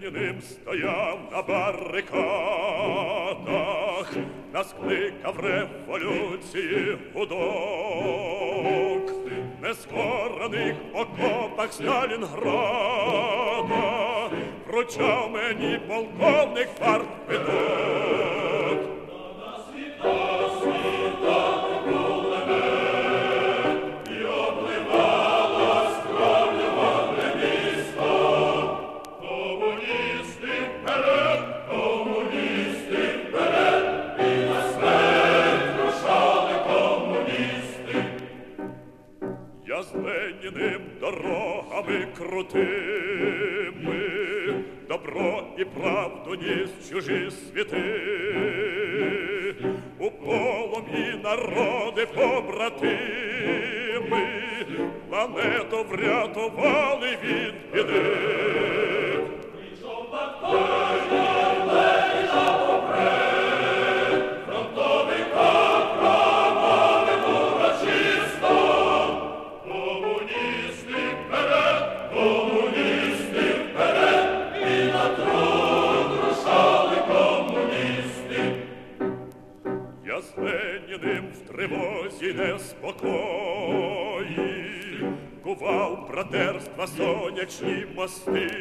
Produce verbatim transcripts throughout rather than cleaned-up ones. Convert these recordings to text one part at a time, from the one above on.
Леніним стояв на барикадах, нас кликав революції гудок. Нескорених окопах Сталінграда вручав мені полковник партквиток. Я з Леніним дорогами крутими добро і правду ніс в чужі світи. У полум'ї народи побратими планету врятували від біди. Я з Леніним в тривозі неспокої кував братерства сонячні мости.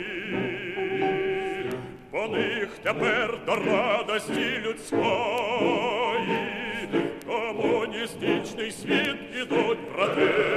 По них тепер до радості людської комуністичний світ ідуть брати.